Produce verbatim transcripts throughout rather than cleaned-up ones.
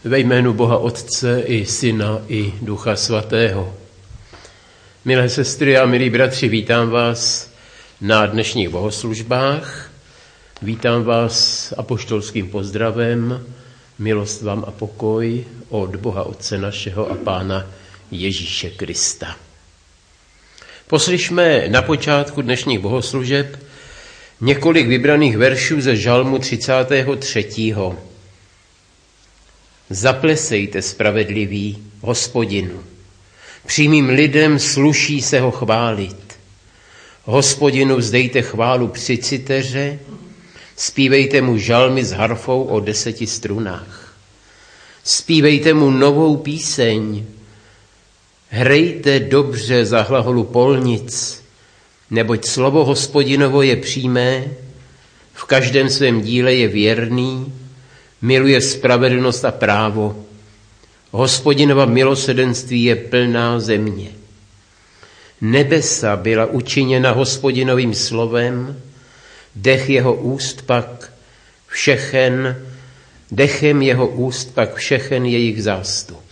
Ve jménu Boha Otce i Syna i Ducha Svatého. Milé sestry a milí bratři, vítám vás na dnešních bohoslužbách. Vítám vás apoštolským pozdravem, milost vám a pokoj od Boha Otce našeho a Pána Ježíše Krista. Poslyšme na počátku dnešních bohoslužeb několik vybraných veršů ze žalmu třicátého třetího Zaplesejte spravedliví Hospodinu. Přímým lidem sluší se ho chválit. Hospodinu vzdejte chválu při citeře, zpívejte mu žalmy s harfou o deseti strunách. Zpívejte mu novou píseň, hrejte dobře za hlaholu polnic, neboť slovo Hospodinovo je přímé, v každém svém díle je věrný, miluje spravedlnost a právo. Hospodinova milosrdenství je plná země. Nebesa byla učiněna Hospodinovým slovem, dech jeho úst pak všechen, dechem jeho úst pak všechen jejich zástup.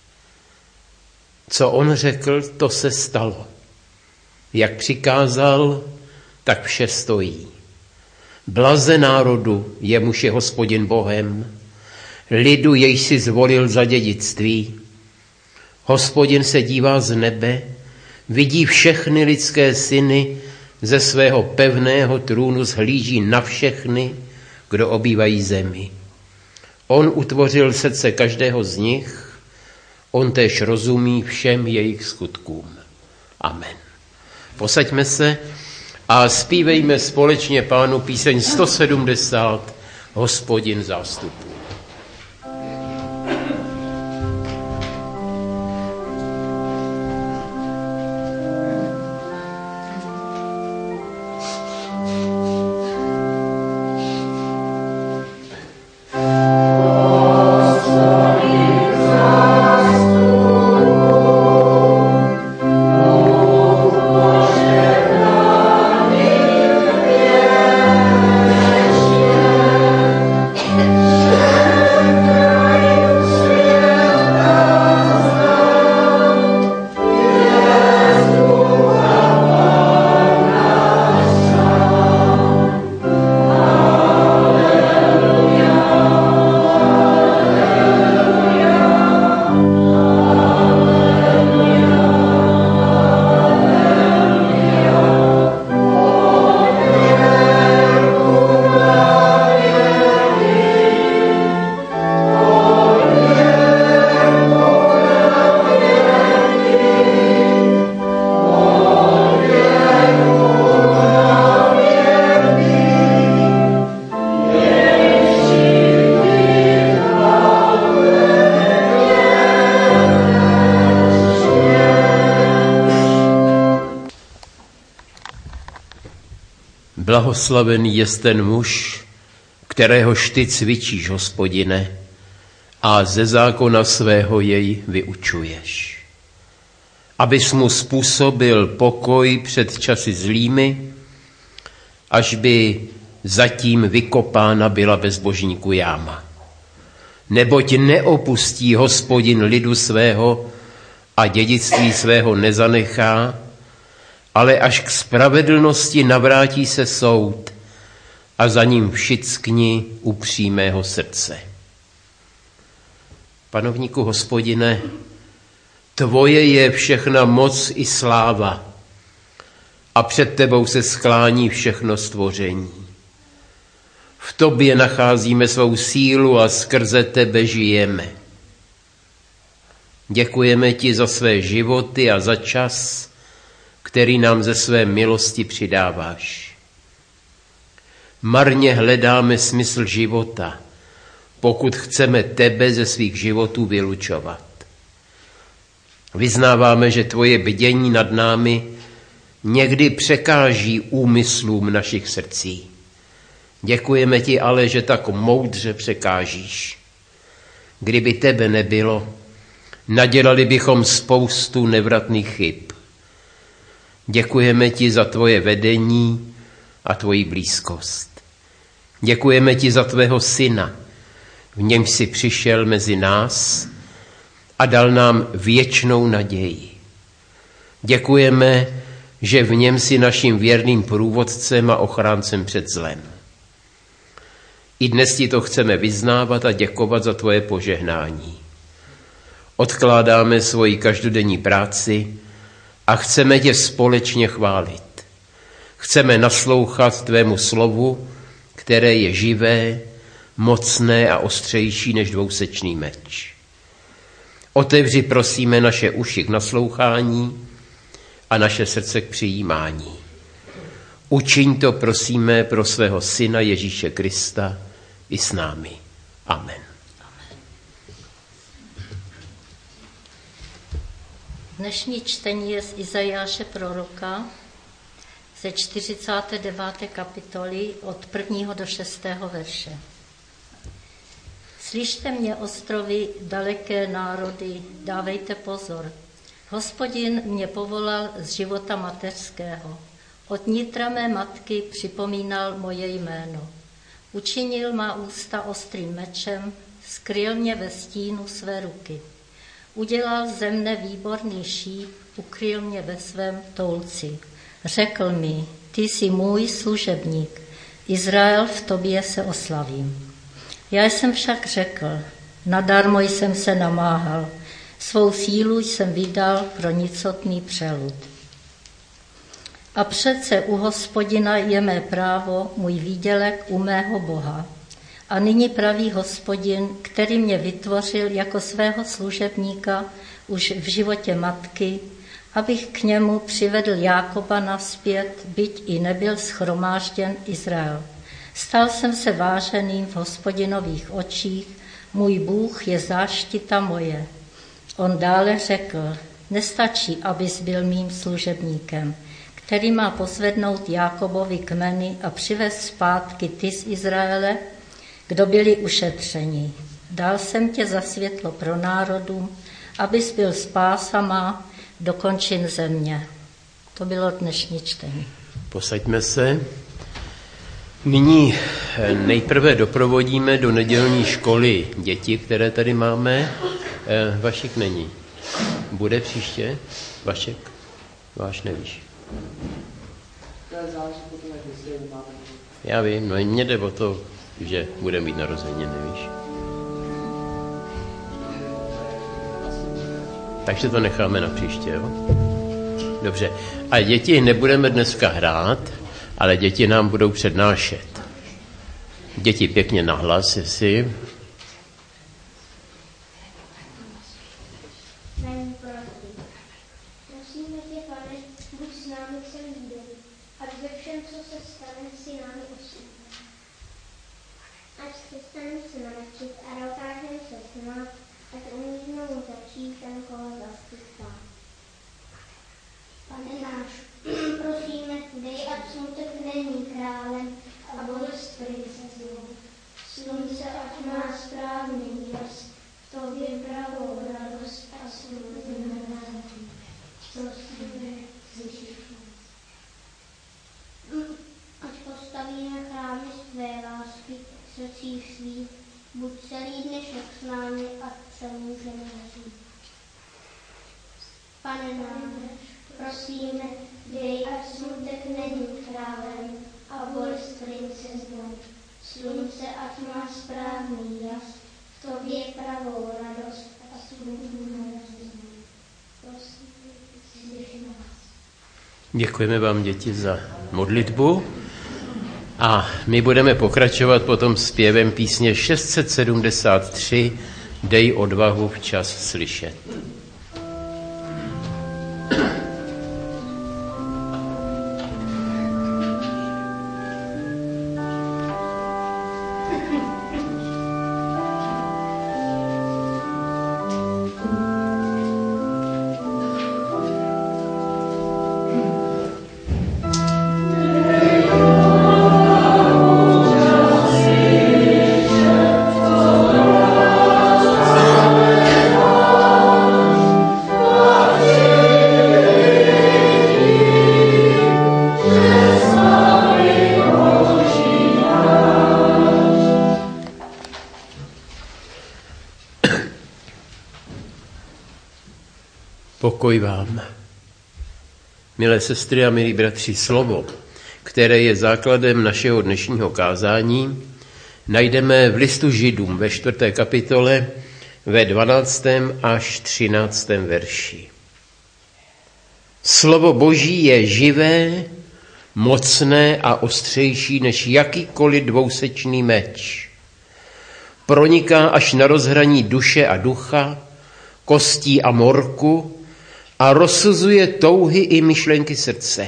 Co on řekl, to se stalo. Jak přikázal, tak vše stojí. Blaze národu, jemuž je Hospodin Bohem, lidu, jejž si zvolil za dědictví. Hospodin se dívá z nebe, vidí všechny lidské syny, ze svého pevného trůnu zhlíží na všechny, kdo obývají zemi. On utvořil srdce každého z nich, on též rozumí všem jejich skutkům. Amen. Posaďme se a zpívejme společně Pánu píseň sto sedmdesát, Hospodin zástupů. Blahoslavený je ten muž, kteréhož ty cvičíš, Hospodine, a ze zákona svého jej vyučuješ. Abys mu způsobil pokoj před časy zlými, až by zatím vykopána byla bezbožníku jáma. Neboť neopustí Hospodin lidu svého a dědictví svého nezanechá, ale až k spravedlnosti navrátí se soud a za ním všickni upřímého srdce. Panovníku Hospodine, tvoje je všechna moc i sláva a před tebou se sklání všechno stvoření. V tobě nacházíme svou sílu a skrze tebe žijeme. Děkujeme ti za své životy a za čas, který nám ze své milosti přidáváš. Marně hledáme smysl života, pokud chceme tebe ze svých životů vylučovat. Vyznáváme, že tvoje bdění nad námi někdy překáží úmyslům našich srdcí. Děkujeme ti ale, že tak moudře překážíš. Kdyby tebe nebylo, nadělali bychom spoustu nevratných chyb. Děkujeme ti za tvoje vedení a tvoji blízkost. Děkujeme ti za tvého syna, v němž si přišel mezi nás a dal nám věčnou naději. Děkujeme, že v něm si naším věrným průvodcem a ochráncem před zlem. I dnes ti to chceme vyznávat a děkovat za tvoje požehnání. Odkládáme svoji každodenní práci a chceme tě společně chválit. Chceme naslouchat tvému slovu, které je živé, mocné a ostřejší než dvousečný meč. Otevři, prosíme, naše uši k naslouchání a naše srdce k přijímání. Učiň to, prosíme, pro svého syna Ježíše Krista i s námi. Amen. Dnešní čtení je z Izajáše proroka ze čtyřicáté deváté kapitoly od prvního do šestého verše. Slyšte mě, ostrovy, daleké národy, dávejte pozor. Hospodin mě povolal z života mateřského. Od nitra mé matky připomínal moje jméno. Učinil má ústa ostrým mečem, skryl mě ve stínu své ruky. Udělal ze mne výborný šíp, ukryl mě ve svém toulci. Řekl mi, ty jsi můj služebník, Izrael, v tobě se oslavím. Já jsem však řekl, nadarmo jsem se namáhal, svou sílu jsem vydal pro nicotný přelud. A přece u Hospodina je mé právo, můj výdělek u mého Boha. A nyní praví Hospodin, který mě vytvořil jako svého služebníka už v životě matky, abych k němu přivedl Jákoba nazpět, byť i nebyl shromážděn Izrael. Stal jsem se váženým v Hospodinových očích, můj Bůh je záštita moje. On dále řekl, nestačí, abys byl mým služebníkem, který má pozvednout Jákobovi kmeny a přivést zpátky ty z Izraele, kdo byli ušetřeni. Dal jsem tě za světlo pro národům, abys byl spása má do končin země. To bylo dnešní čtení. Posaďme se. Nyní nejprve doprovodíme do nedělní školy děti, které tady máme. Vašek není. Bude příště? Vašek? Váš nevíš. Já vím, no mně jde o to, že bude mít narozeniny, víš. Takže to necháme na příště, jo? Dobře. A děti nebudeme dneska hrát, ale děti nám budou přednášet. Děti pěkně nahlas, jestli... Buď celý dnešek s námi a celou generaci. Pane náš, prosíme, dej, ať smutek není králem a bolest prince znou. Slunce, ať má správný jas, v tobě pravou radost a slunku narazí. Prosím, slyš nás. Děkujeme vám, děti, za modlitbu. A my budeme pokračovat potom zpěvem písně šest set sedmdesát tři Dej odvahu včas slyšet. Oh Pokoj vám. Milé sestry a milí bratři, slovo, které je základem našeho dnešního kázání, najdeme v listu Židům ve čtvrté kapitole ve dvanáctém až třináctém verši. Slovo Boží je živé, mocné a ostřejší než jakýkoliv dvousečný meč. Proniká až na rozhraní duše a ducha, kostí a morku a rozsuzuje touhy i myšlenky srdce.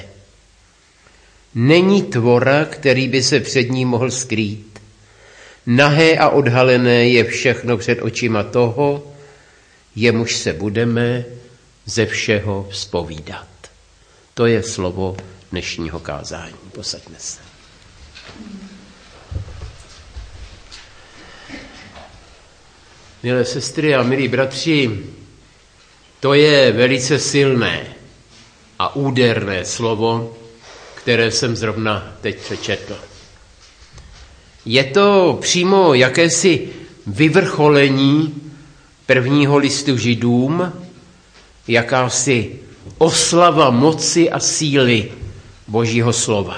Není tvora, který by se před ním mohl skrýt. Nahé a odhalené je všechno před očima toho, jemuž se budeme ze všeho zpovídat. To je slovo dnešního kázání. Posaďme se. Milé sestry a milí bratři, to je velice silné a úderné slovo, které jsem zrovna teď přečetl. Je to přímo jakési vyvrcholení prvního listu Židům, jakási oslava moci a síly Božího slova.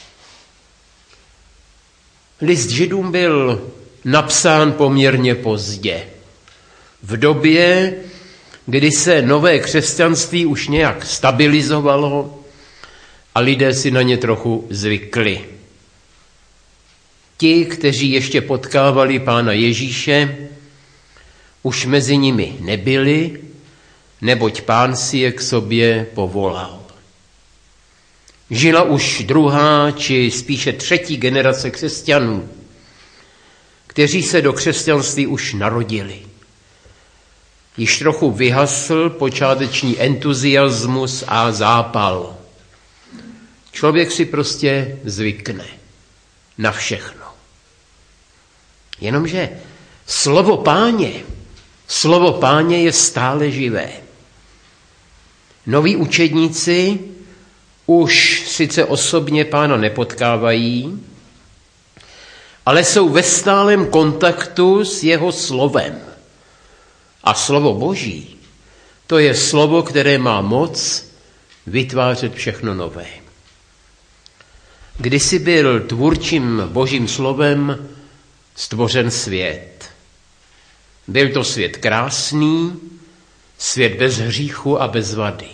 List Židům byl napsán poměrně pozdě, v době, kdy se nové křesťanství už nějak stabilizovalo a lidé si na ně trochu zvykli. Ti, kteří ještě potkávali Pána Ježíše, už mezi nimi nebyli, neboť Pán si je k sobě povolal. Žila už druhá, či spíše třetí generace křesťanů, kteří se do křesťanství už narodili. Již trochu vyhasl počáteční entuziasmus a zápal. Člověk si prostě zvykne na všechno. Jenomže slovo Páně, slovo Páně je stále živé. Noví učedníci už sice osobně Pána nepotkávají, ale jsou ve stálem kontaktu s jeho slovem. A slovo Boží, to je slovo, které má moc vytvářet všechno nové. Kdysi byl tvůrčím Božím slovem stvořen svět. Byl to svět krásný, svět bez hříchu a bez vady.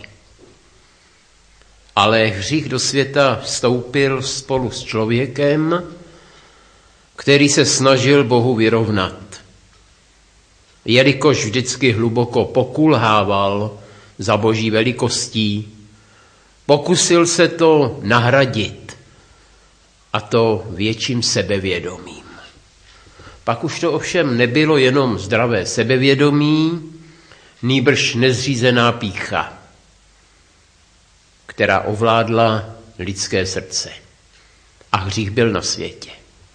Ale hřích do světa vstoupil spolu s člověkem, který se snažil Bohu vyrovnat. Jelikož vždycky hluboko pokulhával za Boží velikostí, pokusil se to nahradit, a to větším sebevědomím. Pak už to ovšem nebylo jenom zdravé sebevědomí, nýbrž nezřízená pýcha, která ovládla lidské srdce. A hřích byl na světě.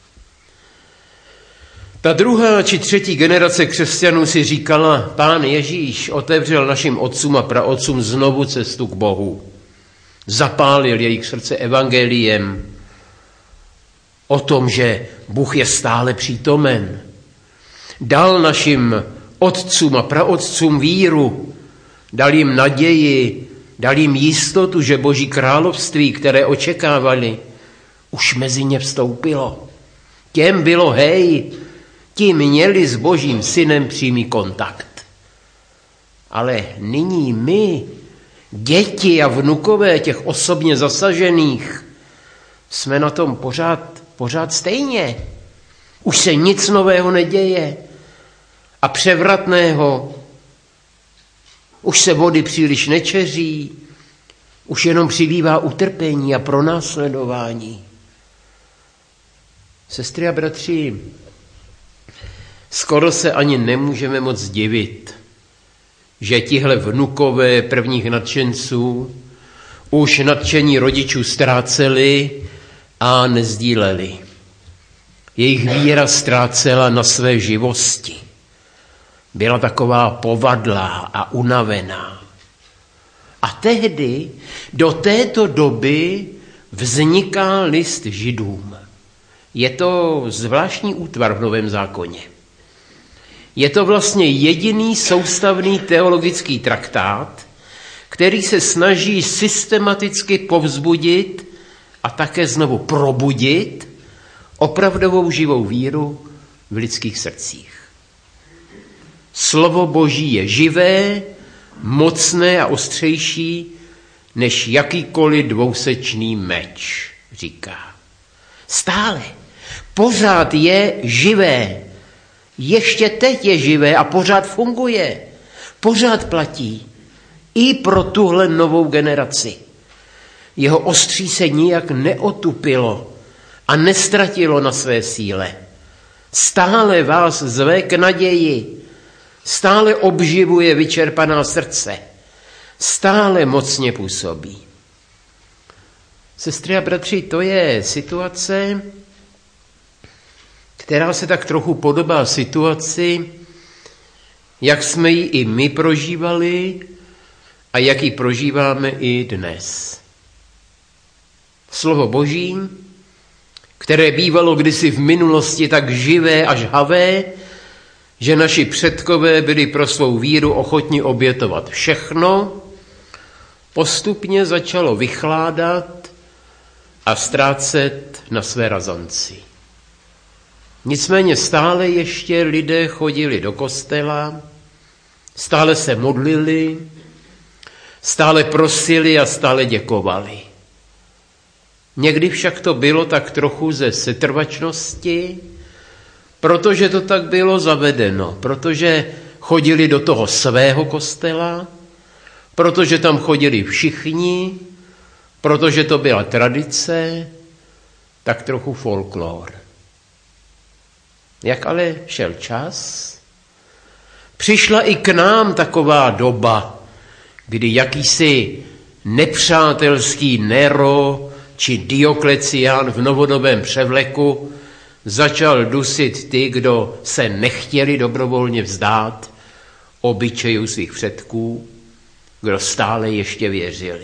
Ta druhá či třetí generace křesťanů si říkala, Pán Ježíš otevřel našim otcům a praotcům znovu cestu k Bohu. Zapálil jejich srdce evangeliem o tom, že Bůh je stále přítomen. Dal našim otcům a praotcům víru, dal jim naději, dal jim jistotu, že Boží království, které očekávali, už mezi ně vstoupilo. Těm bylo hej, ti měli s Božím synem přímý kontakt. Ale nyní my, děti a vnukové těch osobně zasažených, jsme na tom pořád, pořád stejně. Už se nic nového neděje a převratného. Už se vody příliš nečeří, už jenom přibývá utrpení a pronásledování. Sestry a bratři, skoro se ani nemůžeme moc divit, že tihle vnukové prvních nadšenců už nadšení rodičů ztráceli a nezdíleli. Jejich víra ztrácela na své živosti. Byla taková povadlá a unavená. A tehdy, do této doby, vzniká list Židům. Je to zvláštní útvar v Novém zákoně. Je to vlastně jediný soustavný teologický traktát, který se snaží systematicky povzbudit a také znovu probudit opravdovou živou víru v lidských srdcích. Slovo Boží je živé, mocné a ostřejší než jakýkoliv dvousečný meč, říká. Stále, pořád je živé. Ještě teď je živé a pořád funguje. Pořád platí. I pro tuhle novou generaci. Jeho ostří se nijak neotupilo a nestratilo na své síle. Stále vás zve k naději. Stále obživuje vyčerpaná srdce. Stále mocně působí. Sestry a bratři, to je situace, která se tak trochu podobá situaci, jak jsme ji i my prožívali a jak ji prožíváme i dnes. Slovo Boží, které bývalo kdysi v minulosti tak živé a žhavé, že naši předkové byli pro svou víru ochotni obětovat všechno, postupně začalo vychládat a ztrácet na své razanci. Nicméně stále ještě lidé chodili do kostela, stále se modlili, stále prosili a stále děkovali. Někdy však to bylo tak trochu ze setrvačnosti, protože to tak bylo zavedeno, protože chodili do toho svého kostela, protože tam chodili všichni, protože to byla tradice, tak trochu folklor. Jak ale šel čas, přišla i k nám taková doba, kdy jakýsi nepřátelský Nero či Dioklecián v novodobém převleku začal dusit ty, kdo se nechtěli dobrovolně vzdát obyčejů svých předků, kdo stále ještě věřili.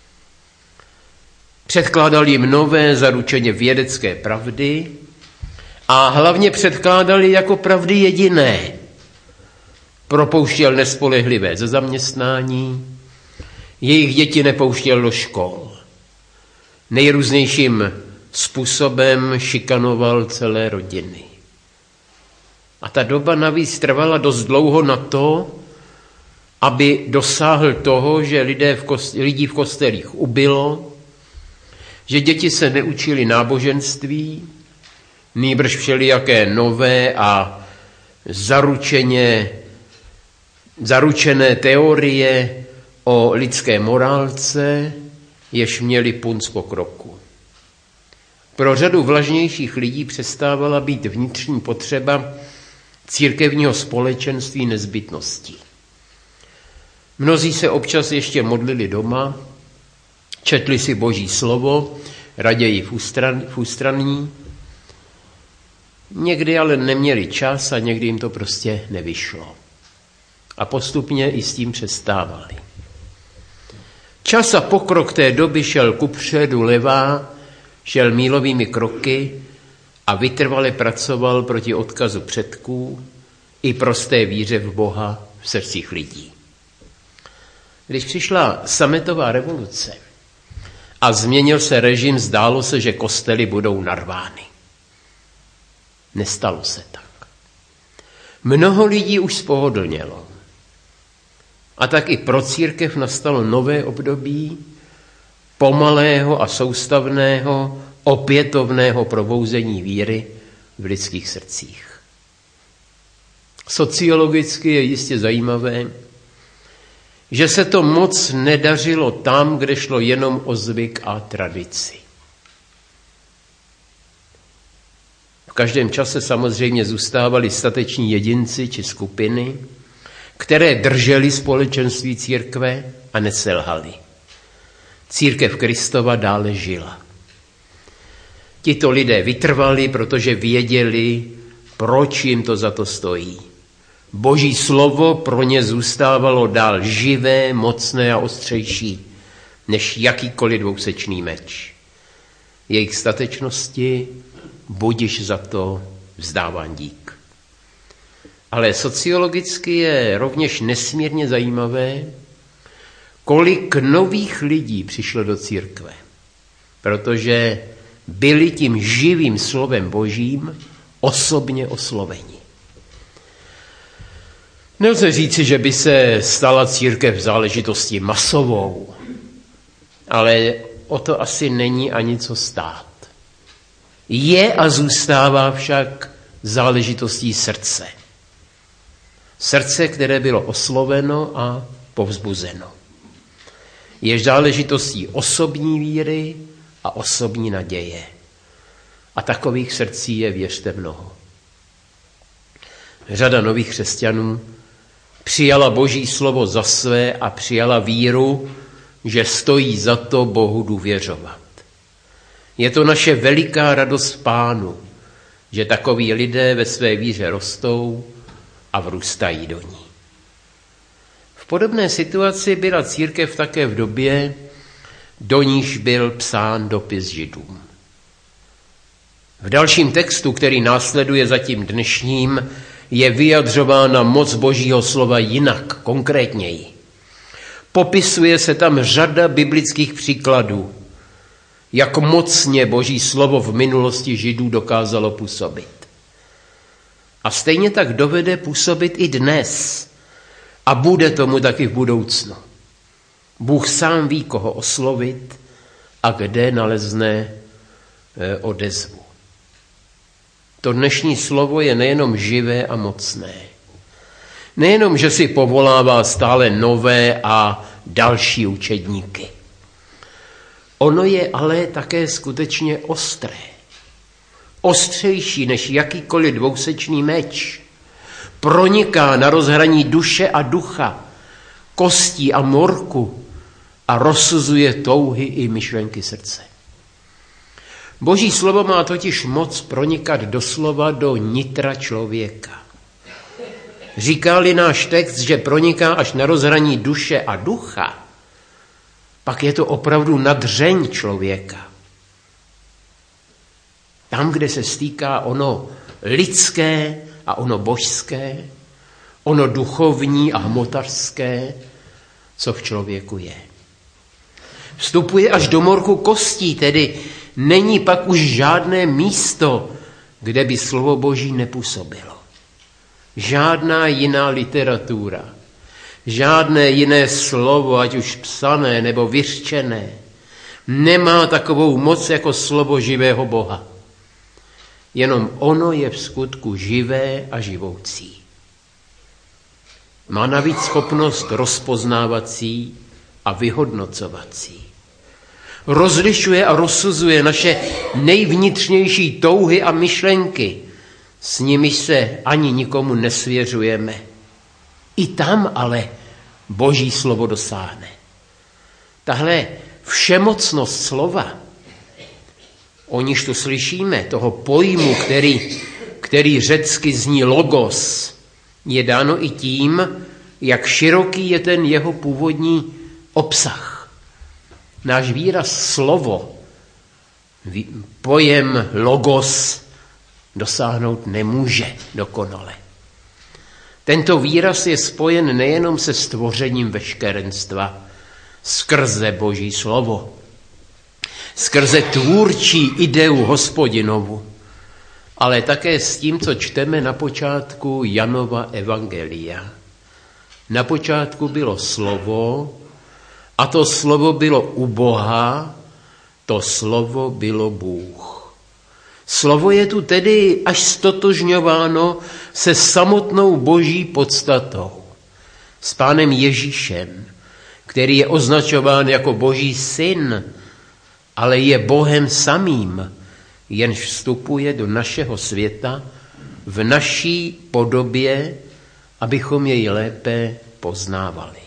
Předkládal jim nové zaručeně vědecké pravdy a hlavně předkládali jako pravdy jediné. Propouštěl nespolehlivé ze zaměstnání, jejich děti nepouštěl do škol. Nejrůznějším způsobem šikanoval celé rodiny. A ta doba navíc trvala dost dlouho na to, aby dosáhl toho, že lidé v kostel, lidí v kostelích ubylo, že děti se neučili náboženství, nýbrž všelijaké nové a zaručeně, zaručené teorie o lidské morálce, jež měli punc pokroku. Pro řadu vlažnějších lidí přestávala být vnitřní potřeba církevního společenství nezbytností. Mnozí se občas ještě modlili doma, četli si Boží slovo, raději v, ústran, v ústraní, někdy ale neměli čas a někdy jim to prostě nevyšlo. A postupně i s tím přestávali. Čas a pokrok té doby šel kupředu levá, šel mílovými kroky a vytrvale pracoval proti odkazu předků i prosté víře v Boha v srdcích lidí. Když přišla sametová revoluce a změnil se režim, zdálo se, že kostely budou narvány. Nestalo se tak. Mnoho lidí už spohodlnělo. A tak i pro církev nastalo nové období pomalého a soustavného, opětovného probouzení víry v lidských srdcích. Sociologicky je jistě zajímavé, že se to moc nedařilo tam, kde šlo jenom o zvyk a tradici. V každém čase samozřejmě zůstávali stateční jedinci či skupiny, které drželi společenství církve a neselhali. Církev Kristova dále žila. Tito lidé vytrvali, protože věděli, proč jim to za to stojí. Boží slovo pro ně zůstávalo dál živé, mocné a ostřejší, než jakýkoliv dvousečný meč. Jejich statečnosti budiž za to vzdáván dík. Ale sociologicky je rovněž nesmírně zajímavé, kolik nových lidí přišlo do církve, protože byli tím živým slovem Božím osobně osloveni. Nelze říci, že by se stala církev záležitostí masovou, ale o to asi není ani co stát. Je a zůstává však záležitostí srdce. Srdce, které bylo osloveno a povzbuzeno. Je záležitostí osobní víry a osobní naděje. A takových srdcí je, věřte, mnoho. Řada nových křesťanů přijala Boží slovo za své a přijala víru, že stojí za to Bohu důvěřovat. Je to naše veliká radost v Pánu, že takoví lidé ve své víře rostou a vrůstají do ní. V podobné situaci byla církev také v době, do níž byl psán dopis Židům. V dalším textu, který následuje za tím dnešním, je vyjadřována moc Božího slova jinak, konkrétněji. Popisuje se tam řada biblických příkladů, jak mocně Boží slovo v minulosti Židů dokázalo působit. A stejně tak dovede působit i dnes. A bude tomu taky v budoucnu. Bůh sám ví, koho oslovit a kde nalezne odezvu. To dnešní slovo je nejenom živé a mocné. Nejenom, že si povolává stále nové a další učedníky. Ono je ale také skutečně ostré. Ostřejší než jakýkoliv dvousečný meč. Proniká na rozhraní duše a ducha, kostí a morku a rozsuzuje touhy i myšlenky srdce. Boží slovo má totiž moc pronikat doslova do nitra člověka. Říká-li náš text, že proniká až na rozhraní duše a ducha, pak je to opravdu nadřeň člověka. Tam, kde se stýká ono lidské a ono božské, ono duchovní a hmotařské, co v člověku je. Vstupuje až do morku kostí, tedy není pak už žádné místo, kde by slovo Boží nepůsobilo. Žádná jiná literatura, žádné jiné slovo, ať už psané nebo vyřčené, nemá takovou moc jako slovo živého Boha. Jenom ono je v skutku živé a živoucí. Má navíc schopnost rozpoznávací a vyhodnocovací. Rozlišuje a rozsuzuje naše nejvnitřnější touhy a myšlenky, s nimiž se ani nikomu nesvěřujeme. I tam ale Boží slovo dosáhne. Tahle všemocnost slova, o níž tu slyšíme, toho pojmu, který, který řecky zní logos, je dáno i tím, jak široký je ten jeho původní obsah. Náš výraz slovo, pojem logos, dosáhnout nemůže dokonale. Tento výraz je spojen nejenom se stvořením veškerenstva skrze Boží slovo, skrze tvůrčí ideu Hospodinovu, ale také s tím, co čteme na počátku Janova evangelia. Na počátku bylo slovo a to slovo bylo u Boha, to slovo bylo Bůh. Slovo je tu tedy až stotožňováno se samotnou Boží podstatou, s Pánem Ježíšem, který je označován jako Boží syn, ale je Bohem samým, jenž vstupuje do našeho světa v naší podobě, abychom jej lépe poznávali.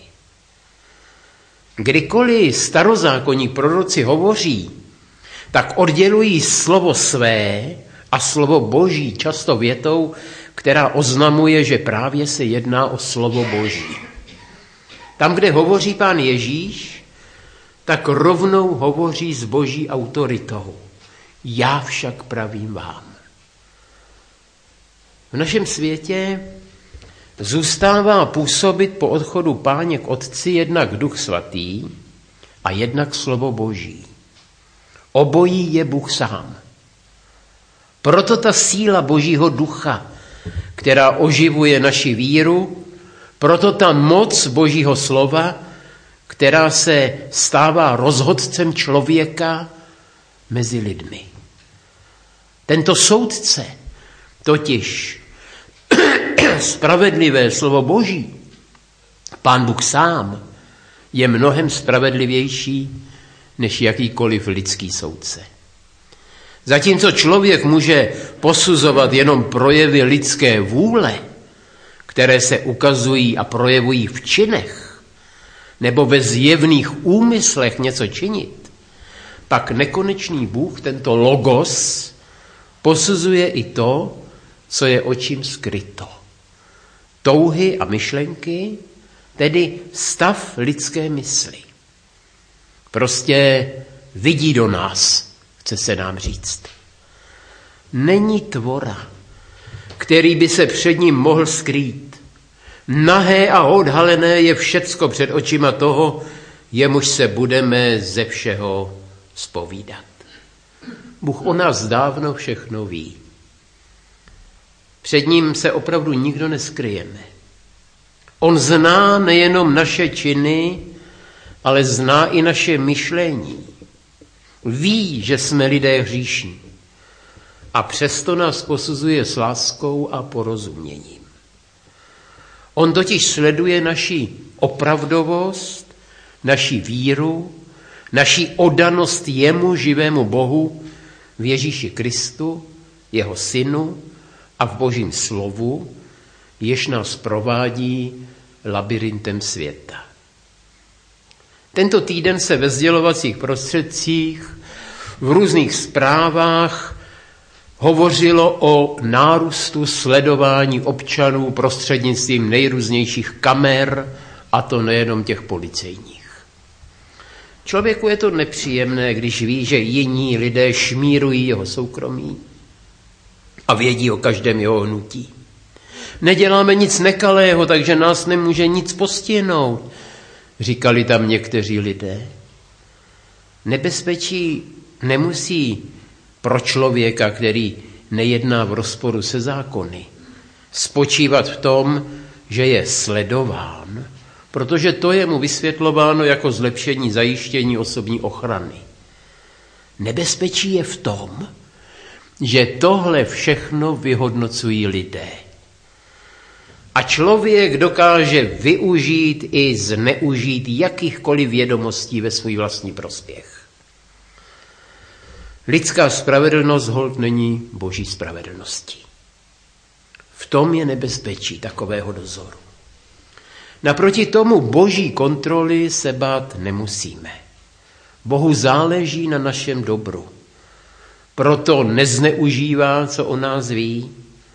Kdykoliv starozákonní proroci hovoří, tak oddělují slovo své a slovo Boží často větou, která oznamuje, že právě se jedná o slovo Boží. Tam, kde hovoří Pán Ježíš, tak rovnou hovoří s Boží autoritou. Já však pravím vám. V našem světě zůstává působit po odchodu Páně k Otci jednak Duch Svatý a jednak Slovo Boží. Obojí je Bůh sám. Proto ta síla Božího ducha, která oživuje naši víru, proto ta moc Božího slova, která se stává rozhodcem člověka mezi lidmi. Tento soudce, totiž spravedlivé slovo Boží, Pán Bůh sám, je mnohem spravedlivější než jakýkoliv lidský soudce. Zatímco člověk může posuzovat jenom projevy lidské vůle, které se ukazují a projevují v činech, nebo ve zjevných úmyslech něco činit, pak nekonečný Bůh, tento logos, posuzuje i to, co je očím skryto. Touhy a myšlenky, tedy stav lidské mysli. Prostě vidí do nás, chce se nám říct. Není tvora, který by se před ním mohl skrýt. Nahé a odhalené je všecko před očima toho, jemuž se budeme ze všeho zpovídat. Bůh o nás dávno všechno ví. Před ním se opravdu nikdo neskryjeme. On zná nejenom naše činy, ale zná i naše myšlení. Ví, že jsme lidé hříšní. A přesto nás posuzuje s láskou a porozuměním. On totiž sleduje naši opravdovost, naši víru, naši oddanost jemu, živému Bohu, v Ježíši Kristu, jeho synu a v Božím slovu, jež nás provádí labirintem světa. Tento týden se ve sdělovacích prostředcích, v různých zprávách hovořilo o nárůstu sledování občanů prostřednictvím nejrůznějších kamer, a to nejenom těch policejních. Člověku je to nepříjemné, když ví, že jiní lidé šmírují jeho soukromí a vědí o každém jeho hnutí. Neděláme nic nekalého, takže nás nemůže nic postihnout, říkali tam někteří lidé. Nebezpečí nemusí pro člověka, který nejedná v rozporu se zákony, spočívat v tom, že je sledován, protože to je mu vysvětlováno jako zlepšení zajištění osobní ochrany. Nebezpečí je v tom, že tohle všechno vyhodnocují lidé. A člověk dokáže využít i zneužít jakýchkoliv vědomostí ve svůj vlastní prospěch. Lidská spravedlnost holt není Boží spravedlností. V tom je nebezpečí takového dozoru. Naproti tomu Boží kontroly se bát nemusíme. Bohu záleží na našem dobru. Proto nezneužívá, co o nás ví.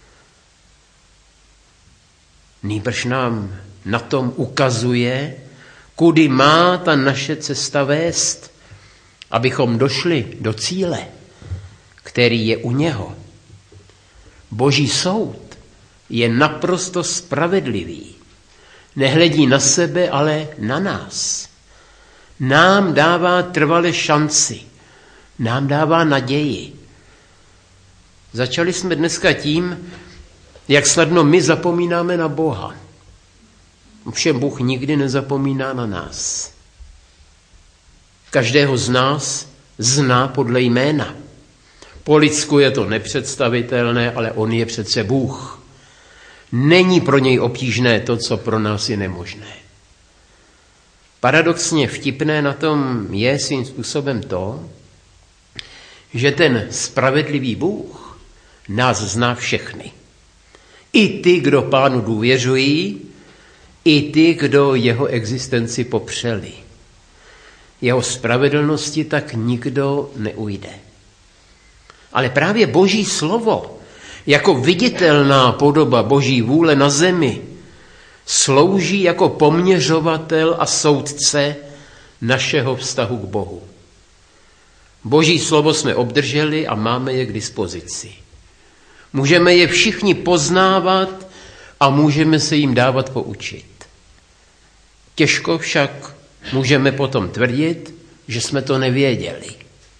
Nýbrž nám na tom ukazuje, kudy má ta naše cesta vést, abychom došli do cíle, který je u něho. Boží soud je naprosto spravedlivý. Nehledí na sebe, ale na nás. Nám dává trvale šanci. Nám dává naději. Začali jsme dneska tím, jak snadno my zapomínáme na Boha. Ovšem Bůh nikdy nezapomíná na nás. Každého z nás zná podle jména. Po lidsku je to nepředstavitelné, ale on je přece Bůh. Není pro něj obtížné to, co pro nás je nemožné. Paradoxně vtipné na tom je svým způsobem to, že ten spravedlivý Bůh nás zná všechny. I ty, kdo Pánu důvěřují, i ty, kdo jeho existenci popřeli. Jeho spravedlnosti tak nikdo neujde. Ale právě Boží slovo, jako viditelná podoba Boží vůle na zemi, slouží jako poměřovatel a soudce našeho vztahu k Bohu. Boží slovo jsme obdrželi a máme je k dispozici. Můžeme je všichni poznávat a můžeme se jim dávat poučit. Těžko však můžeme potom tvrdit, že jsme to nevěděli.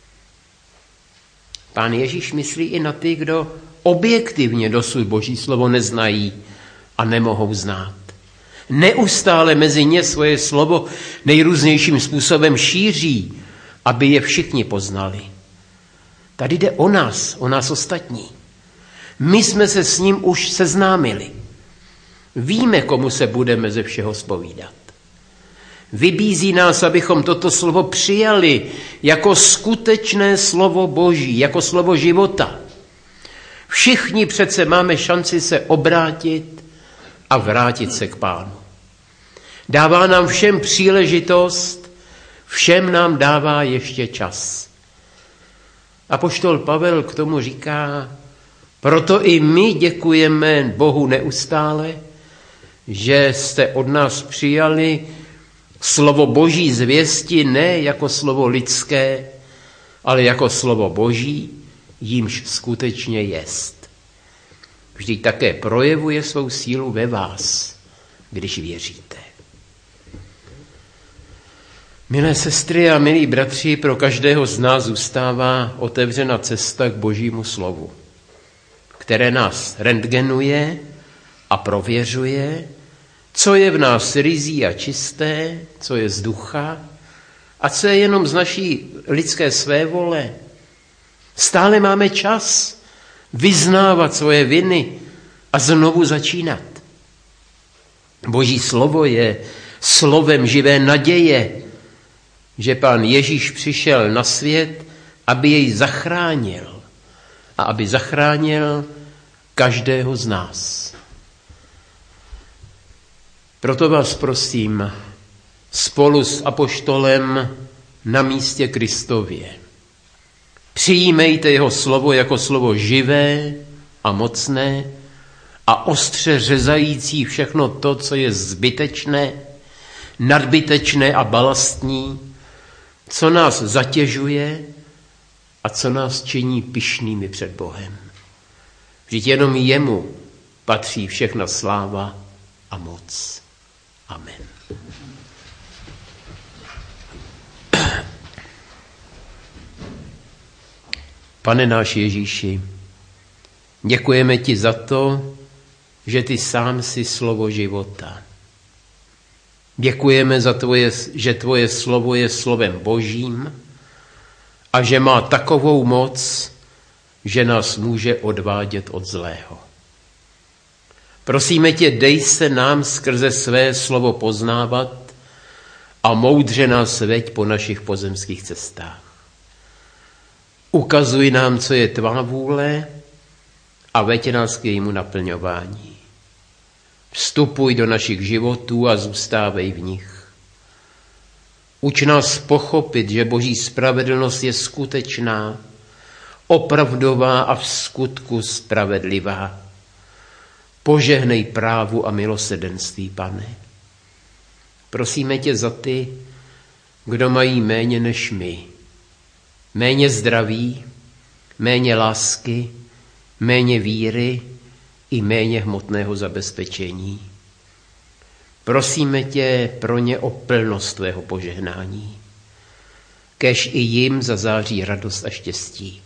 Pán Ježíš myslí i na ty, kdo objektivně dosud Boží slovo neznají a nemohou znát. Neustále mezi ně svoje slovo nejrůznějším způsobem šíří, aby je všichni poznali. Tady jde o nás, o nás ostatní. My jsme se s ním už seznámili. Víme, komu se budeme ze všeho zpovídat. Vybízí nás, abychom toto slovo přijali jako skutečné slovo Boží, jako slovo života. Všichni přece máme šanci se obrátit a vrátit se k Pánu. Dává nám všem příležitost, všem nám dává ještě čas. Apoštol Pavel k tomu říká, proto i my děkujeme Bohu neustále, že jste od nás přijali slovo Boží zvěsti ne jako slovo lidské, ale jako slovo Boží, jímž skutečně jest. Vždyť také projevuje svou sílu ve vás, když věříte. Milé sestry a milí bratři, pro každého z nás zůstává otevřena cesta k Božímu slovu, které nás rentgenuje a prověřuje, co je v nás ryzí a čisté, co je z ducha a co je jenom z naší lidské svévole. Stále máme čas vyznávat svoje viny a znovu začínat. Boží slovo je slovem živé naděje, že Pán Ježíš přišel na svět, aby jej zachránil a aby zachránil každého z nás. Proto vás prosím, spolu s apoštolem na místě Kristově, přijímejte jeho slovo jako slovo živé a mocné a ostře řezající všechno to, co je zbytečné, nadbytečné a balastní, co nás zatěžuje a co nás činí pyšnými před Bohem. Vždyť jenom jemu patří všechna sláva a moc. Amen. Pane náš Ježíši, děkujeme ti za to, že ty sám jsi slovo života. Děkujeme za tvoje, že tvoje slovo je slovem Božím a že má takovou moc, že nás může odvádět od zlého. Prosíme tě, dej se nám skrze své slovo poznávat a moudře nás veď po našich pozemských cestách. Ukazuj nám, co je tvá vůle a veď nás k jejímu naplňování. Vstupuj do našich životů a zůstávej v nich. Uč nás pochopit, že Boží spravedlnost je skutečná, opravdová a v skutku spravedlivá. Požehnej právu a milosrdenství, Pane. Prosíme tě za ty, kdo mají méně než my. Méně zdraví, méně lásky, méně víry i méně hmotného zabezpečení. Prosíme tě pro ně o plnost tvého požehnání. Kéž i jim zazáří radost a štěstí.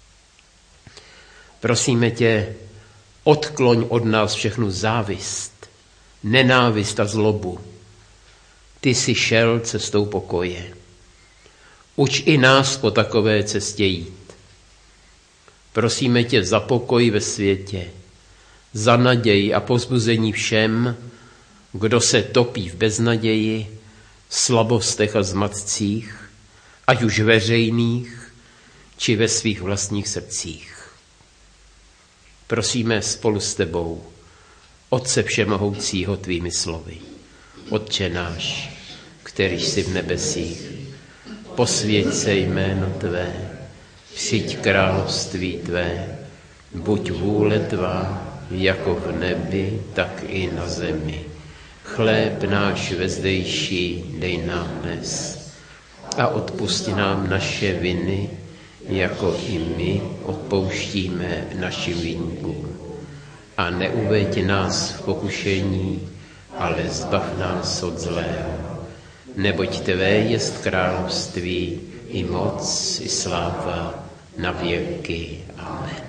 Prosíme tě, odkloň od nás všechnu závist, nenávist a zlobu. Ty jsi šel cestou pokoje. Uč i nás po takové cestě jít. Prosíme tě za pokoj ve světě, za naději a povzbuzení všem, kdo se topí v beznaději, slabostech a zmatcích, ať už veřejných, či ve svých vlastních srdcích. Prosíme spolu s tebou, Otce všemohoucího tvými slovy. Otče náš, který jsi v nebesích, posvěť se jméno tvé, přijď království tvé, buď vůle tvá, jako v nebi, tak i na zemi. Chléb náš vezdejší dej nám dnes a odpusti nám naše viny, jako i my odpouštíme našim viníkům. a neuveď nás v pokušení, ale zbav nás od zlého. Neboť tvé jest království, i moc, i sláva, na věky. Amen.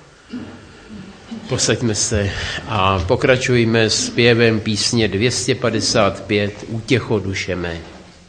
Posaďme se a pokračujme zpěvem písně dvě stě padesát pět Útěcho duše mé.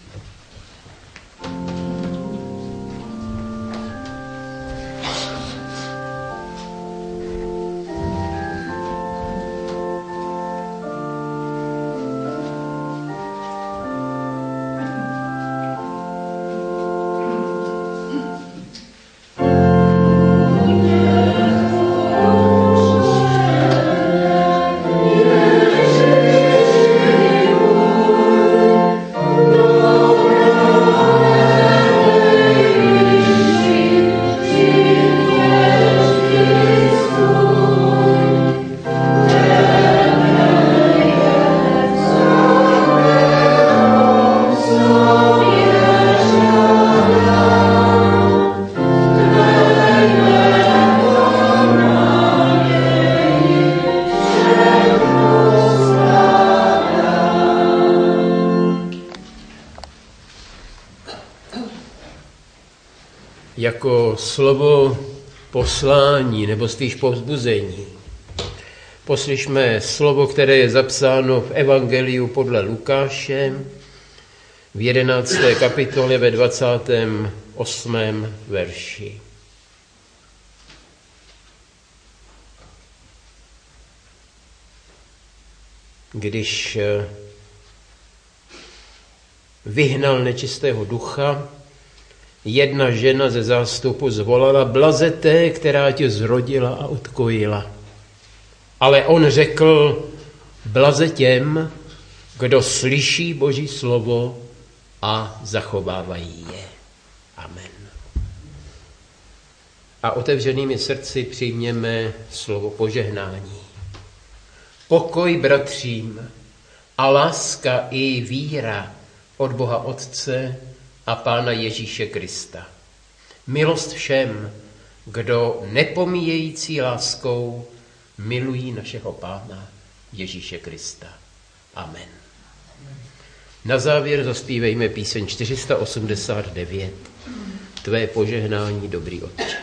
Jako slovo poslání nebo spíš povzbuzení poslyšme slovo, které je zapsáno v Evangeliu podle Lukáše v jedenácté kapitole ve dvacátém osmém verši. Když vyhnal nečistého ducha, jedna žena ze zástupu zvolala: blaze té, která tě zrodila a odkojila. Ale on řekl: blaze těm, kdo slyší Boží slovo a zachovávají je. Amen. A otevřenými srdci přijměme slovo požehnání. Pokoj bratřím a láska i víra od Boha Otce a Pána Ježíše Krista. Milost všem, kdo nepomíjející láskou milují našeho Pána Ježíše Krista. Amen. Na závěr zaspívejme píseň čtyři sta osmdesát devět. Tvé požehnání, dobrý Otče.